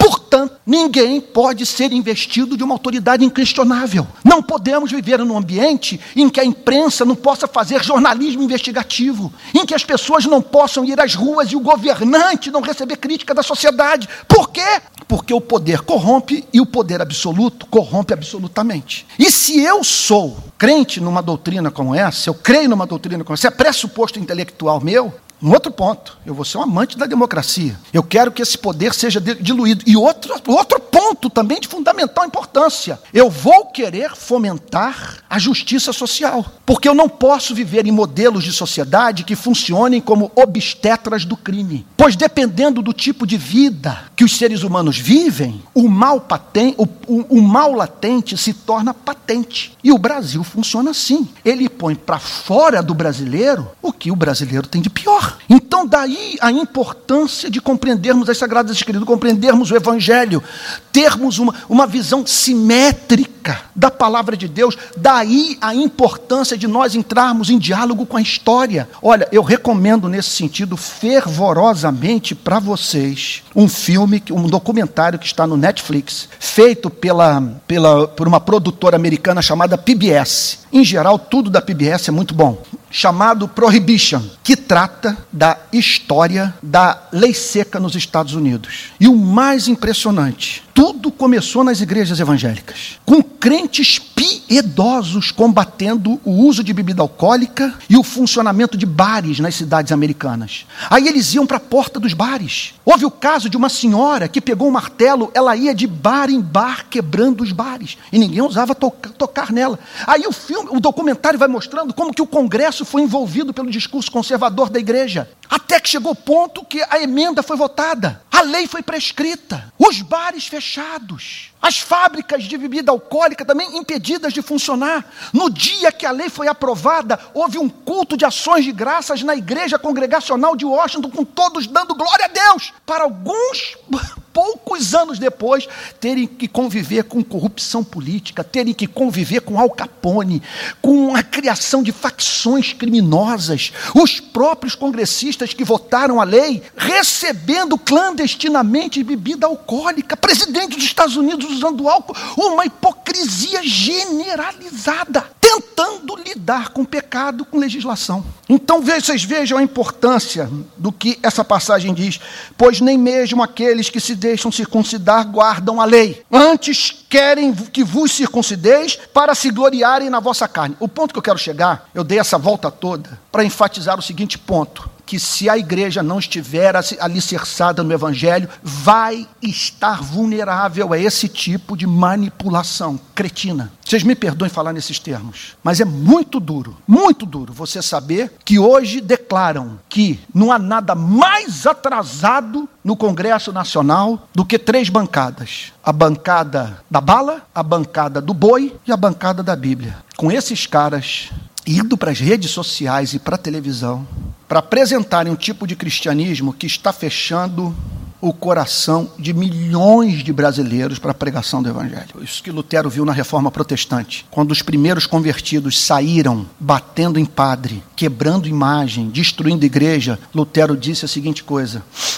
Portanto, ninguém pode ser investido de uma autoridade inquestionável. Não podemos viver num ambiente em que a imprensa não possa fazer jornalismo investigativo, em que as pessoas não possam ir às ruas e o governante não receber crítica da sociedade. Por quê? Porque o poder corrompe e o poder absoluto corrompe absolutamente. E se eu sou crente numa doutrina como essa, eu creio numa doutrina como essa, é pressuposto intelectual meu, um outro ponto, eu vou ser um amante da democracia. Eu quero que esse poder seja diluído. E outro, outro ponto também de fundamental importância. Eu vou querer fomentar a justiça social. Porque eu não posso viver em modelos de sociedade que funcionem como obstetras do crime. Pois dependendo do tipo de vida que os seres humanos vivem, o mal, patente, o, o, o mal latente se torna patente. E o Brasil funciona assim. Ele põe para fora do brasileiro o que o brasileiro tem de pior. Então daí a importância de compreendermos as Sagradas Escrituras, compreendermos o Evangelho, termos uma, uma visão simétrica da palavra de Deus, daí a importância de nós entrarmos em diálogo com a história. Olha, eu recomendo nesse sentido fervorosamente para vocês um filme, um documentário que está no Netflix, feito pela, pela, por uma produtora americana chamada P B S. Em geral, tudo da P B S é muito bom. Chamado Prohibition, que trata da história da lei seca nos Estados Unidos. E o mais impressionante, tudo começou nas igrejas evangélicas, com crentes piedosos combatendo o uso de bebida alcoólica e o funcionamento de bares nas cidades americanas. Aí eles iam para a porta dos bares. Houve o caso de uma senhora que pegou um martelo, ela ia de bar em bar quebrando os bares, e ninguém ousava to- tocar nela. Aí o filme, o documentário vai mostrando como que o Congresso foi envolvido pelo discurso conservador da igreja, até que chegou o ponto que a emenda foi votada, a lei foi prescrita, os bares fechados, as fábricas de bebida alcoólica também impedidas de funcionar. No dia que a lei foi aprovada, houve um culto de ações de graças na igreja congregacional de Washington, com todos dando glória a Deus, para alguns poucos anos depois terem que conviver com corrupção política, terem que conviver com Al Capone, com a criação de facções criminosas, os próprios congressistas que votaram a lei recebendo clandestinamente bebida alcoólica, presidente dos Estados Unidos usando álcool, uma hipocrisia generalizada, tentando lidar com o pecado, com legislação. Então vocês vejam a importância do que essa passagem diz, pois nem mesmo aqueles que se deixam circuncidar guardam a lei, antes querem que vos circuncideis para se gloriarem na vossa carne. O ponto que eu quero chegar, eu dei essa volta toda para enfatizar o seguinte ponto, que se a igreja não estiver alicerçada no Evangelho, vai estar vulnerável a esse tipo de manipulação cretina. Vocês me perdoem falar nesses termos, mas é muito duro, muito duro você saber que hoje declaram que não há nada mais atrasado no Congresso Nacional do que três bancadas. A bancada da bala, a bancada do boi e a bancada da Bíblia. Com esses caras indo para as redes sociais e para a televisão, para apresentarem um tipo de cristianismo que está fechando o coração de milhões de brasileiros para a pregação do Evangelho. Isso que Lutero viu na Reforma Protestante. Quando os primeiros convertidos saíram batendo em padre, quebrando imagem, destruindo igreja, Lutero disse a seguinte coisa: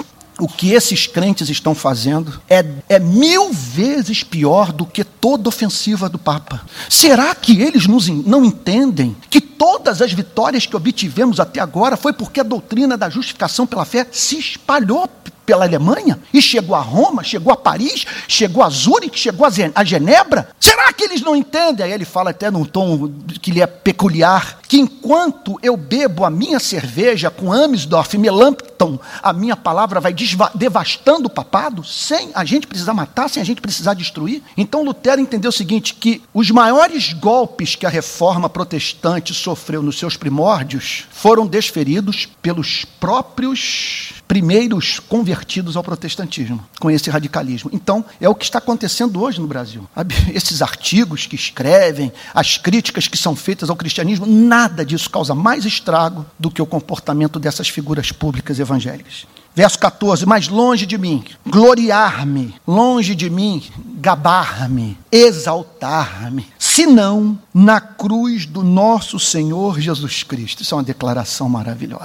o que esses crentes estão fazendo é, é mil vezes pior do que toda ofensiva do Papa. Será que eles nos, não entendem que todas as vitórias que obtivemos até agora foi porque a doutrina da justificação pela fé se espalhou pela Alemanha e chegou a Roma, chegou a Paris, chegou a Zurique, chegou a Genebra? Será que eles não entendem? Aí ele fala até num tom que lhe é peculiar, que enquanto eu bebo a minha cerveja com Amsdorff e Melanchthon, a minha palavra vai devastando o papado, sem a gente precisar matar, sem a gente precisar destruir. Então Lutero entendeu o seguinte, que os maiores golpes que a reforma protestante sofreu nos seus primórdios foram desferidos pelos próprios primeiros convertidos ao protestantismo, com esse radicalismo. Então, é o que está acontecendo hoje no Brasil. Esses artigos que escrevem, as críticas que são feitas ao cristianismo, nada disso causa mais estrago do que o comportamento dessas figuras públicas evangélicas. Verso catorze, mas longe de mim, gloriar-me, longe de mim, gabar-me, exaltar-me, senão na cruz do nosso Senhor Jesus Cristo. Isso é uma declaração maravilhosa.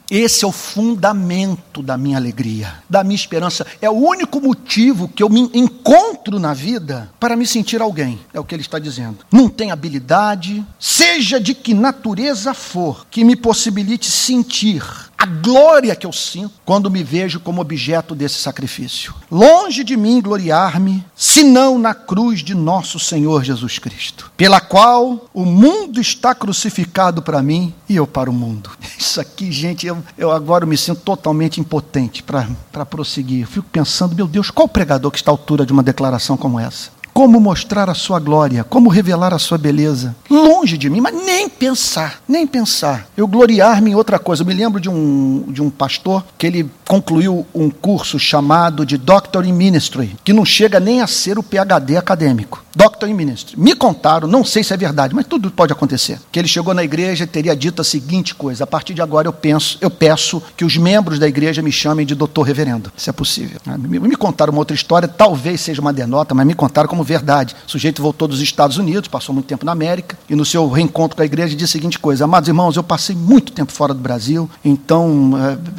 Esse é o fundamento da minha alegria, da minha esperança. É o único motivo que eu me encontro na vida para me sentir alguém. É o que ele está dizendo. Não tem habilidade, seja de que natureza for, que me possibilite sentir a glória que eu sinto quando me vejo como objeto desse sacrifício. Longe de mim gloriar-me, senão na cruz de nosso Senhor Jesus Cristo, pela qual o mundo está crucificado para mim e eu para o mundo. Isso aqui, gente, eu, eu agora me sinto totalmente impotente para prosseguir. Eu fico pensando, meu Deus, qual pregador que está à altura de uma declaração como essa? Como mostrar a sua glória, como revelar a sua beleza. Longe de mim, mas nem pensar, nem pensar. Eu gloriar-me em outra coisa. Eu me lembro de um, de um pastor que ele concluiu um curso chamado de Doctor in Ministry, que não chega nem a ser o P H D acadêmico. Doctor in Ministry. Me contaram, não sei se é verdade, mas tudo pode acontecer, que ele chegou na igreja e teria dito a seguinte coisa: a partir de agora eu penso, eu peço que os membros da igreja me chamem de doutor reverendo. Isso é possível. Me, me contaram uma outra história, talvez seja uma denota, mas me contaram como verdade. O sujeito voltou dos Estados Unidos, passou muito tempo na América, e no seu reencontro com a igreja disse a seguinte coisa: amados irmãos, eu passei muito tempo fora do Brasil, então,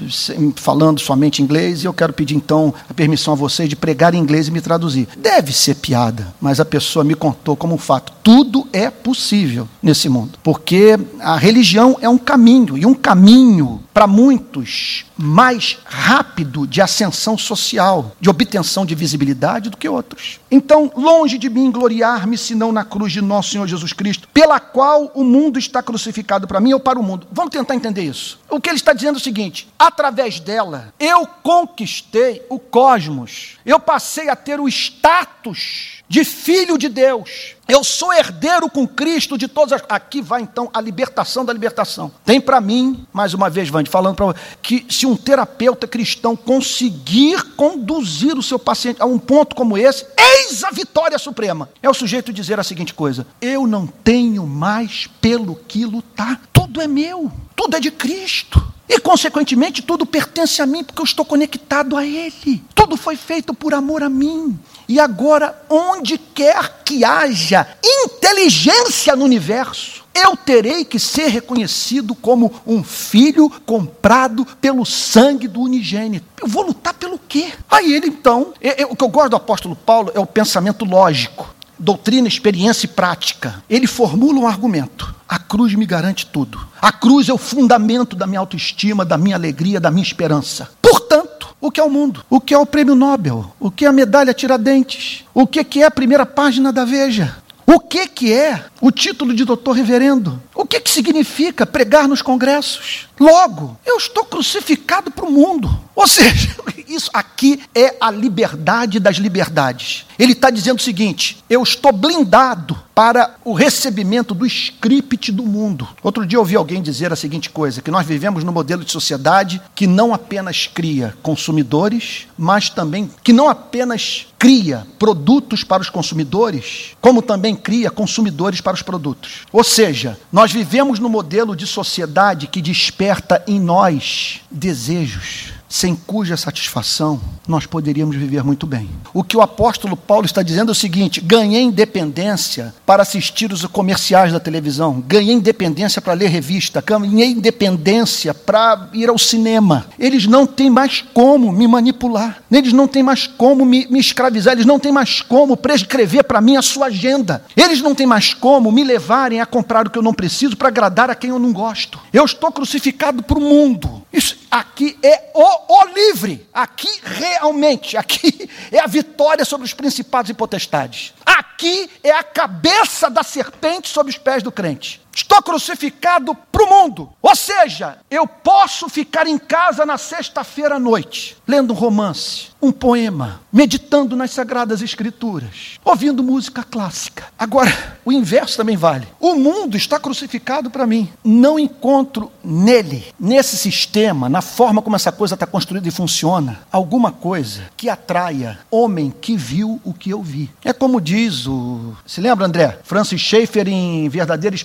é, falando somente inglês, e eu quero pedir então a permissão a vocês de pregar em inglês e me traduzir. Deve ser piada, mas a pessoa me contou como um fato. Tudo é possível nesse mundo, porque a religião é um caminho, e um caminho para muitos mais rápido de ascensão social, de obtenção de visibilidade do que outros. Então, longe de mim gloriar-me, senão na cruz de nosso Senhor Jesus Cristo, pela qual o mundo está crucificado para mim ou para o mundo. Vamos tentar entender isso. O que ele está dizendo é o seguinte: através dela, eu conquistei o cosmos. Eu passei a ter o status de filho de Deus. Eu sou herdeiro com Cristo de todas as... Aqui vai então a libertação da libertação. Tem para mim, mais uma vez, Vande, falando para você, que se um terapeuta cristão conseguir conduzir o seu paciente a um ponto como esse, eis a vitória suprema. É o sujeito dizer a seguinte coisa: eu não tenho mais pelo que lutar. Tudo é meu, tudo é de Cristo. E, consequentemente, tudo pertence a mim, porque eu estou conectado a Ele. Tudo foi feito por amor a mim. E agora, onde quer que haja inteligência no universo, eu terei que ser reconhecido como um filho comprado pelo sangue do unigênito. Eu vou lutar pelo quê? Aí ele, então, é, é, o que eu gosto do apóstolo Paulo é o pensamento lógico. Doutrina, experiência e prática. Ele formula um argumento: a cruz me garante tudo. A cruz é o fundamento da minha autoestima, da minha alegria, da minha esperança. Portanto, o que é o mundo? O que é o prêmio Nobel? O que é a medalha Tiradentes? O que é a primeira página da Veja? O que que é o título de doutor reverendo? O que que significa pregar nos congressos? Logo, eu estou crucificado para o mundo. Ou seja, isso aqui é a liberdade das liberdades. Ele está dizendo o seguinte: eu estou blindado para o recebimento do script do mundo. Outro dia eu ouvi alguém dizer a seguinte coisa, que nós vivemos num modelo de sociedade que não apenas cria consumidores, mas também que não apenas cria produtos para os consumidores, como também cria consumidores para os produtos. Ou seja, nós vivemos num modelo de sociedade que desperta em nós desejos, sem cuja satisfação nós poderíamos viver muito bem. O que o apóstolo Paulo está dizendo é o seguinte: ganhei independência para assistir os comerciais da televisão, ganhei independência para ler revista, ganhei independência para ir ao cinema. Eles não têm mais como me manipular, eles não têm mais como me, me escravizar, eles não têm mais como prescrever para mim a sua agenda, eles não têm mais como me levarem a comprar o que eu não preciso para agradar a quem eu não gosto. Eu estou crucificado para o mundo. Isso aqui é o O livre, aqui realmente, aqui é a vitória sobre os principados e potestades. Aqui é a cabeça da serpente sobre os pés do crente. Estou crucificado para o mundo. Ou seja, eu posso ficar em casa na sexta-feira à noite, lendo um romance, um poema, meditando nas Sagradas Escrituras, ouvindo música clássica. Agora, o inverso também vale. O mundo está crucificado para mim. Não encontro nele, nesse sistema, na forma como essa coisa está construída e funciona, alguma coisa que atraia homem que viu o que eu vi. É como diz o... Se lembra, André? Francis Schaeffer, em Verdadeira Espiritualidade,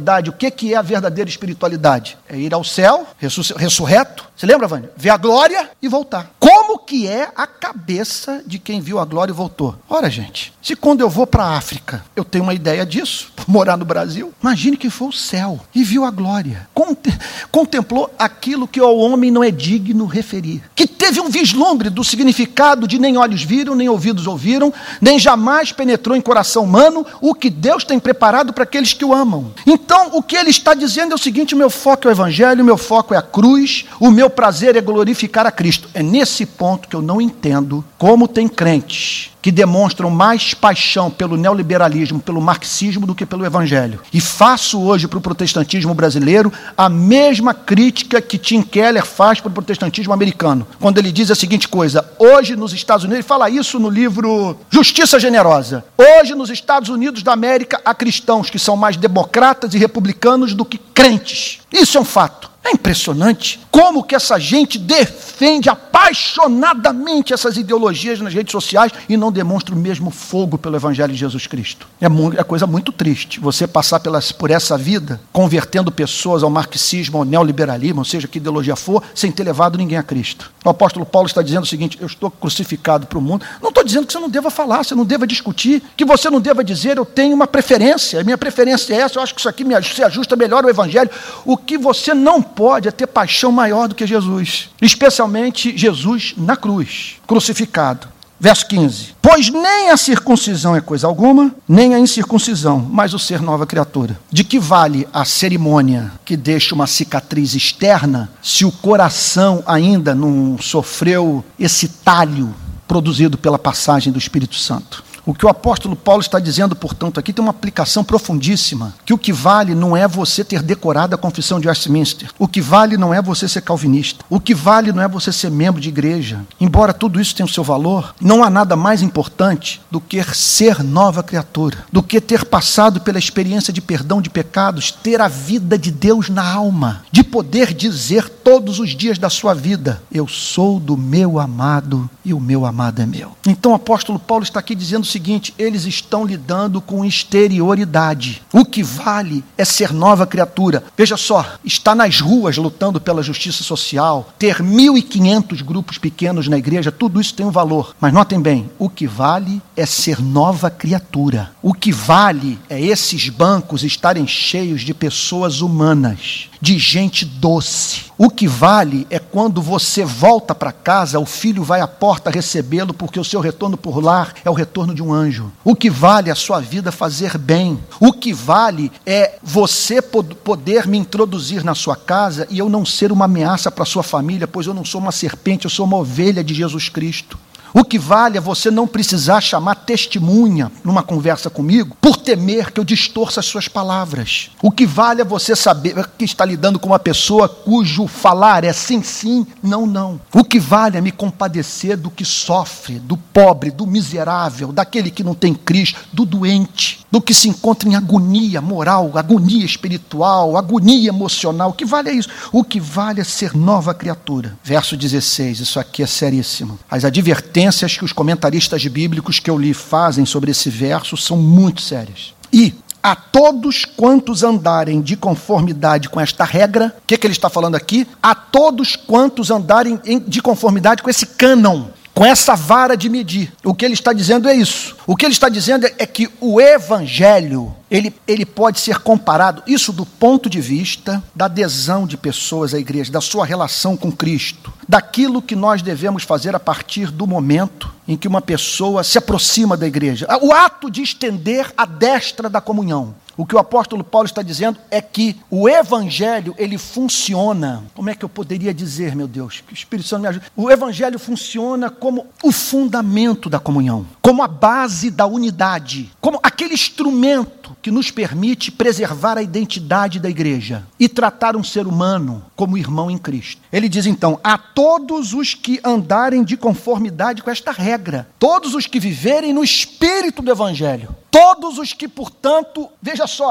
espiritualidade. O que, que é a verdadeira espiritualidade? É ir ao céu, ressurreto, você lembra, Vânia? Ver a glória e voltar. Como que é a cabeça de quem viu a glória e voltou? Ora, gente, se quando eu vou para a África, eu tenho uma ideia disso, por morar no Brasil, imagine que foi o céu e viu a glória. Contemplou aquilo que ao homem não é digno referir. Que teve um vislumbre do significado de nem olhos viram, nem ouvidos ouviram, nem jamais penetrou em coração humano o que Deus tem preparado para aqueles que o amam. Então, o que ele está dizendo é o seguinte: o meu foco é o evangelho, o meu foco é a cruz, o meu prazer é glorificar a Cristo. É nesse ponto que eu não entendo como tem crentes que demonstram mais paixão pelo neoliberalismo, pelo marxismo, do que pelo evangelho. E faço hoje para o protestantismo brasileiro a mesma crítica que Tim Keller faz para o protestantismo americano, quando ele diz a seguinte coisa: hoje nos Estados Unidos, ele fala isso no livro Justiça Generosa, hoje nos Estados Unidos da América há cristãos que são mais democratas e republicanos do que crentes. Isso é um fato. É impressionante como que essa gente defende apaixonadamente essas ideologias nas redes sociais e não demonstra o mesmo fogo pelo Evangelho de Jesus Cristo. É, muito, é coisa muito triste você passar pelas, por essa vida convertendo pessoas ao marxismo, ao neoliberalismo, ou seja, que ideologia for, sem ter levado ninguém a Cristo. O apóstolo Paulo está dizendo o seguinte: eu estou crucificado para o mundo. Não estou dizendo que você não deva falar, você não deva discutir, que você não deva dizer eu tenho uma preferência, a minha preferência é essa, eu acho que isso aqui me, se ajusta melhor ao Evangelho. O que você não pode é ter paixão maior do que Jesus, especialmente Jesus na cruz, crucificado. Verso quinze: pois nem a circuncisão é coisa alguma, nem a incircuncisão, mas o ser nova criatura. De que vale a cerimônia que deixa uma cicatriz externa, se o coração ainda não sofreu esse talho produzido pela passagem do Espírito Santo? O que o apóstolo Paulo está dizendo, portanto, aqui tem uma aplicação profundíssima, que o que vale não é você ter decorado a Confissão de Westminster, o que vale não é você ser calvinista, o que vale não é você ser membro de igreja. Embora tudo isso tenha o seu valor, não há nada mais importante do que ser nova criatura, do que ter passado pela experiência de perdão de pecados, ter a vida de Deus na alma, de poder dizer todos os dias da sua vida: eu sou do meu amado e o meu amado é meu. Então o apóstolo Paulo está aqui dizendo o seguinte: eles estão lidando com exterioridade. O que vale é ser nova criatura. Veja só, está nas ruas lutando pela justiça social, ter mil e quinhentos grupos pequenos na igreja, tudo isso tem um valor. Mas notem bem, o que vale é ser nova criatura. O que vale é esses bancos estarem cheios de pessoas humanas, de gente doce. O que vale é quando você volta para casa, o filho vai à porta recebê-lo, porque o seu retorno por lar é o retorno de um anjo. O que vale é a sua vida fazer bem. O que vale é você poder me introduzir na sua casa e eu não ser uma ameaça para a sua família, pois eu não sou uma serpente, eu sou uma ovelha de Jesus Cristo. O que vale é você não precisar chamar testemunha numa conversa comigo por temer que eu distorça as suas palavras. O que vale é você saber que está lidando com uma pessoa cujo falar é sim, sim, não, não. O que vale é me compadecer do que sofre, do pobre, do miserável, daquele que não tem Cristo, do doente, do que se encontra em agonia moral, agonia espiritual, agonia emocional. O que vale é isso. O que vale é ser nova criatura. Verso dezesseis, isso aqui é seríssimo. As advertências que os comentaristas bíblicos que eu li fazem sobre esse verso são muito sérias. E a todos quantos andarem de conformidade com esta regra, o que, que ele está falando aqui? A todos quantos andarem de conformidade com esse cânon, com essa vara de medir. O que ele está dizendo é isso. O que ele está dizendo é que o evangelho, ele, ele pode ser comparado, isso do ponto de vista da adesão de pessoas à igreja, da sua relação com Cristo, daquilo que nós devemos fazer a partir do momento em que uma pessoa se aproxima da igreja. O ato de estender a destra da comunhão. O que o apóstolo Paulo está dizendo é que o evangelho, ele funciona, como é que eu poderia dizer, meu Deus, que o Espírito Santo me ajude. O evangelho funciona como o fundamento da comunhão, como a base da unidade, como aquele instrumento que nos permite preservar a identidade da igreja e tratar um ser humano como irmão em Cristo. Ele diz então: a todos os que andarem de conformidade com esta regra, todos os que viverem no espírito do evangelho, todos os que, portanto, veja só,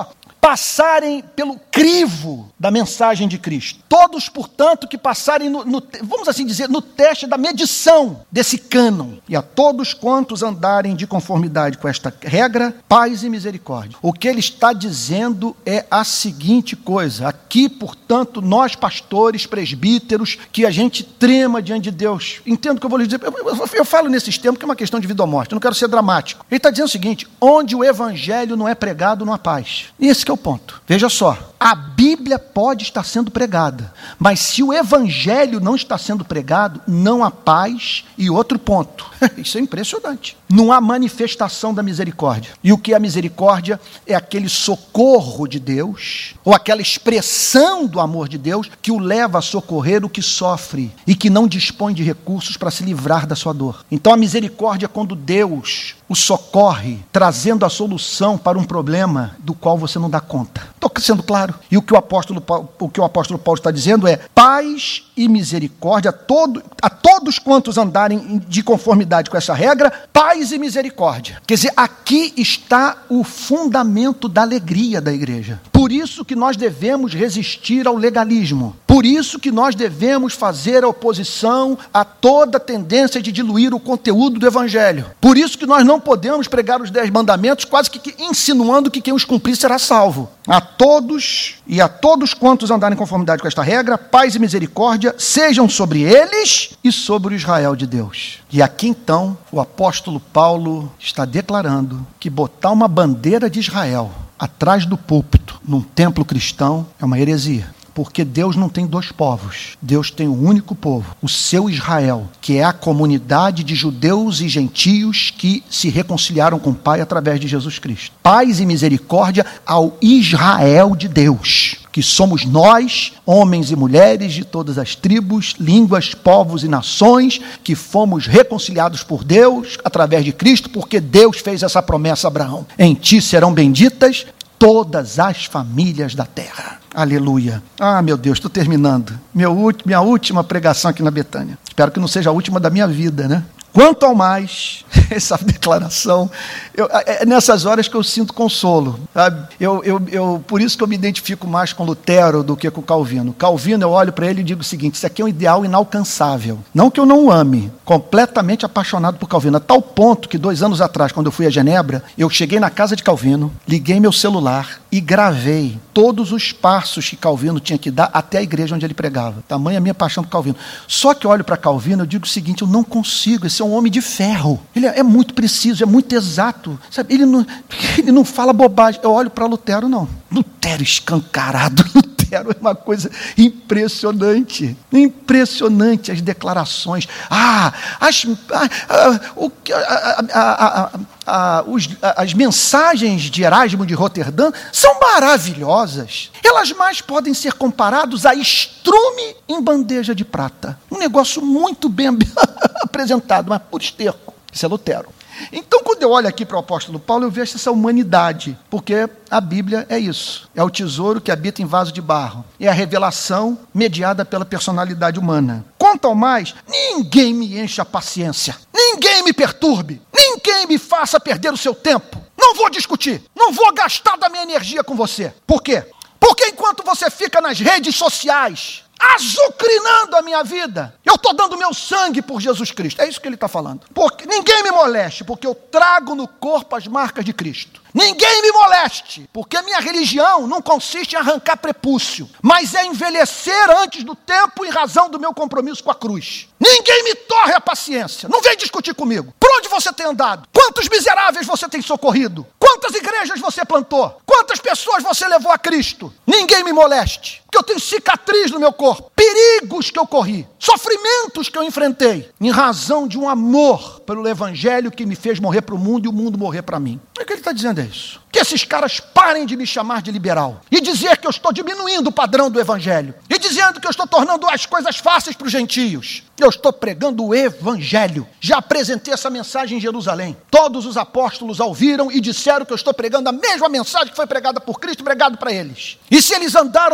passarem pelo crivo da mensagem de Cristo. Todos, portanto, que passarem, no, no, vamos assim dizer, no teste da medição desse cânon. E a todos quantos andarem de conformidade com esta regra, paz e misericórdia. O que ele está dizendo é a seguinte coisa. Aqui, portanto, nós pastores, presbíteros, que a gente trema diante de Deus. Entendo o que eu vou lhe dizer. Eu, eu, eu falo nesses termos que é uma questão de vida ou morte. Eu não quero ser dramático. Ele está dizendo o seguinte, onde o evangelho não é pregado, não há paz. Esse que é o ponto. Veja só, a Bíblia pode estar sendo pregada, mas se o evangelho não está sendo pregado, não há paz. E outro ponto, isso é impressionante, não há manifestação da misericórdia. E o que é a misericórdia? É aquele socorro de Deus, ou aquela expressão do amor de Deus, que o leva a socorrer o que sofre, e que não dispõe de recursos para se livrar da sua dor. Então a misericórdia é quando Deus o socorre, trazendo a solução para um problema do qual você não dá conta. Estou sendo claro? E o que o apóstolo Paulo, o que o apóstolo Paulo está dizendo é paz e misericórdia a, todo, a todos quantos andarem de conformidade com essa regra, paz e misericórdia. Quer dizer, aqui está o fundamento da alegria da igreja. Por isso que nós devemos resistir ao legalismo. Por isso que nós devemos fazer a oposição a toda tendência de diluir o conteúdo do evangelho. Por isso que nós não podemos pregar os dez mandamentos quase que, que insinuando que quem os cumprir será salvo. A todos e a todos quantos andarem em conformidade com esta regra, paz e misericórdia sejam sobre eles e sobre o Israel de Deus. E aqui então o apóstolo Paulo está declarando que botar uma bandeira de Israel atrás do púlpito num templo cristão é uma heresia. Porque Deus não tem dois povos. Deus tem um único povo, o seu Israel, que é a comunidade de judeus e gentios que se reconciliaram com o Pai através de Jesus Cristo. Paz e misericórdia ao Israel de Deus, que somos nós, homens e mulheres de todas as tribos, línguas, povos e nações, que fomos reconciliados por Deus através de Cristo, porque Deus fez essa promessa a Abraão. Em ti serão benditas todas as famílias da terra. Aleluia. Ah, meu Deus, estou terminando. Meu, minha última pregação aqui na Betânia. Espero que não seja a última da minha vida, né? Quanto ao mais, essa declaração, eu, é nessas horas que eu sinto consolo, sabe? Eu, eu, eu, por isso que eu me identifico mais com Lutero do que com Calvino. Calvino, eu olho para ele e digo o seguinte, isso aqui é um ideal inalcançável. Não que eu não o ame, completamente apaixonado por Calvino, a tal ponto que dois anos atrás, quando eu fui a Genebra, eu cheguei na casa de Calvino, liguei meu celular e gravei todos os passos que Calvino tinha que dar até a igreja onde ele pregava. Tamanha a minha paixão por Calvino. Só que eu olho para Calvino e digo o seguinte, eu não consigo, esse é um homem de ferro. Ele é muito preciso, é muito exato. Sabe? Ele, não, ele não fala bobagem. Eu olho para Lutero, não. Lutero escancarado. Lutero é uma coisa impressionante. Impressionante as declarações. Ah, as, ah, ah, o, ah, ah, ah, ah, os, as mensagens de Erasmo de Roterdã são maravilhosas. Elas mais podem ser comparadas a estrume em bandeja de prata. Um negócio muito bem apresentado, mas por esterco. Isso é Lutero. Então, quando eu olho aqui para o apóstolo Paulo, eu vejo essa humanidade, porque a Bíblia é isso. É o tesouro que habita em vaso de barro. É a revelação mediada pela personalidade humana. Quanto ao mais, ninguém me enche a paciência. Ninguém me perturbe. Ninguém me faça perder o seu tempo. Não vou discutir. Não vou gastar da minha energia com você. Por quê? Porque enquanto você fica nas redes sociais azucrinando a minha vida, eu estou dando meu sangue por Jesus Cristo. É isso que ele está falando. Porque ninguém me moleste, porque eu trago no corpo as marcas de Cristo. Ninguém me moleste, porque minha religião não consiste em arrancar prepúcio, mas é envelhecer antes do tempo em razão do meu compromisso com a cruz. Ninguém me torre a paciência. Não vem discutir comigo. Por onde você tem andado? Quantos miseráveis você tem socorrido? Quantas igrejas você plantou? Quantas pessoas você levou a Cristo? Ninguém me moleste, porque eu tenho cicatriz no meu corpo, perigos que eu corri, sofrimentos que eu enfrentei, em razão de um amor pelo evangelho que me fez morrer para o mundo e o mundo morrer para mim. O que ele está dizendo é isso. Que esses caras parem de me chamar de liberal e dizer que eu estou diminuindo o padrão do evangelho e dizendo que eu estou tornando as coisas fáceis para os gentios. Eu estou pregando o evangelho. Já apresentei essa mensagem em Jerusalém. Todos os apóstolos a ouviram e disseram que eu estou pregando a mesma mensagem que foi pregada por Cristo, pregado para eles. E se eles andaram três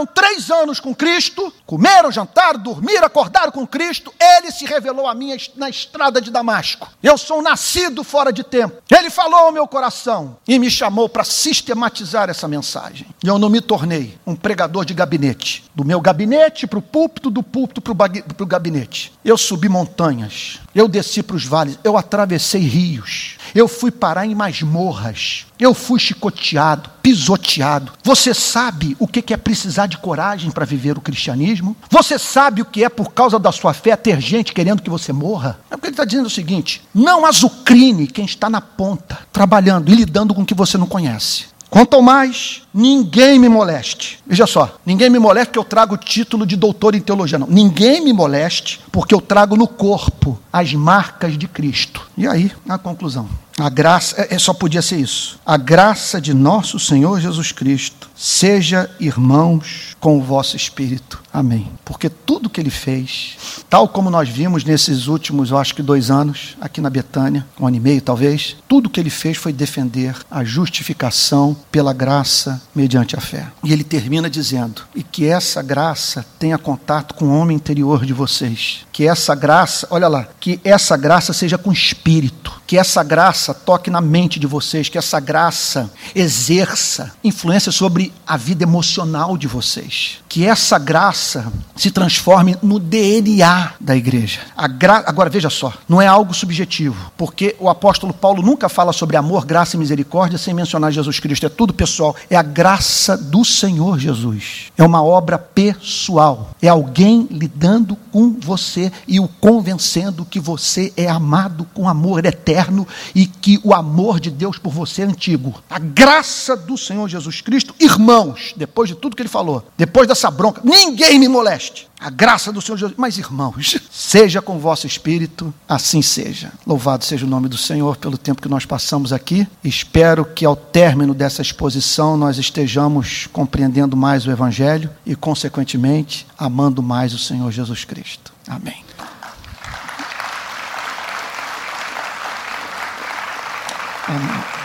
muitos anos com Cristo, comeram, jantaram, dormiram, acordaram com Cristo, ele se revelou a mim na estrada de Damasco. Eu sou nascido fora de tempo. Ele falou ao meu coração e me chamou para sistematizar essa mensagem. E eu não me tornei um pregador de gabinete. Do meu gabinete para o púlpito, do púlpito para o gabinete. Eu subi montanhas, eu desci para os vales, eu atravessei rios, eu fui parar em masmorras, eu fui chicoteado, pisoteado. Você sabe o que é precisar de coragem para viver o cristianismo? Você sabe o que é, por causa da sua fé, ter gente querendo que você morra? É porque ele está dizendo o seguinte: não azucrine quem está na ponta, trabalhando e lidando com o que você não conhece. Quanto ao mais, ninguém me moleste. Veja só, ninguém me moleste porque eu trago o título de doutor em teologia, não. Ninguém me moleste porque eu trago no corpo as marcas de Cristo. E aí, a conclusão. A graça, é, só podia ser isso. A graça de nosso Senhor Jesus Cristo seja, irmãos, com o vosso espírito. Amém. Porque tudo que ele fez, tal como nós vimos nesses últimos, eu acho que dois anos, aqui na Betânia, um ano e meio talvez, tudo que ele fez foi defender a justificação pela graça mediante a fé. E ele termina dizendo, e que essa graça tenha contato com o homem interior de vocês. Que essa graça, olha lá, que essa graça seja com espírito. Que essa graça toque na mente de vocês, que essa graça exerça influência sobre a vida emocional de vocês. Que essa graça se transforme no D N A da igreja. A gra... Agora veja só, não é algo subjetivo, porque o apóstolo Paulo nunca fala sobre amor, graça e misericórdia sem mencionar Jesus Cristo. É tudo pessoal. É a graça do Senhor Jesus. É uma obra pessoal. É alguém lidando com você e o convencendo que você é amado com amor eterno e que o amor de Deus por você é antigo. A graça do Senhor Jesus Cristo, irmãos, depois de tudo que ele falou, depois dessa bronca, ninguém me moleste. A graça do Senhor Jesus, mas irmãos, seja com o vosso espírito, assim seja. Louvado seja o nome do Senhor pelo tempo que nós passamos aqui. Espero que ao término dessa exposição nós estejamos compreendendo mais o Evangelho e, consequentemente, amando mais o Senhor Jesus Cristo. Amém. Amém.